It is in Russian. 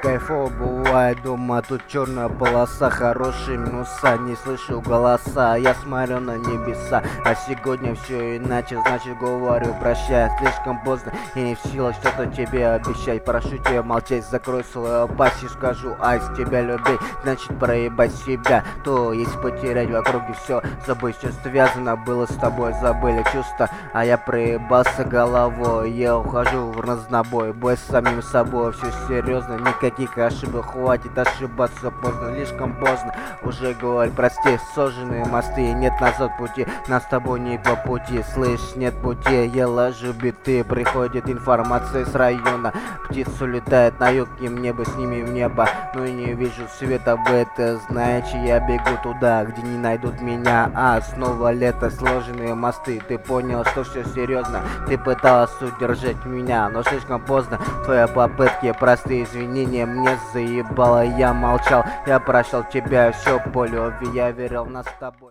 кайфово бывает дома, тут черная полоса, хорошие минуса, не слышу голоса, я смотрю на небеса, а сегодня все иначе, значит говорю прощай, слишком поздно и не в силах что-то тебе обещать, прошу тебя молчать, закрой свою пасть и скажу, ай, с тебя любить, значит проебать себя, то есть потерять в округе все, забыть, что связано было с тобой, забыли чувства, а я проебался головой, я ухожу в разнобой, бой с самим собой, все серьезно, никаких ошибок, хватит ошибаться поздно, слишком поздно, уже говорю, прости, сожженные мосты, нет назад пути, нас с тобой не по пути, слышь, нет пути, я ложу биты, приходит информация с района, птицы улетают на юг, и мне бы с ними в небо, но и не вижу света, вы это знаете, я бегу туда, где не найдут меня, а снова лето, сложенные мосты, ты понял, что все серьезно, ты пыталась удержать меня, но слишком поздно, твои попытки, простые извинения, мне заебало, я молчал, я прощал тебя, все по любви, я верил в нас с тобой.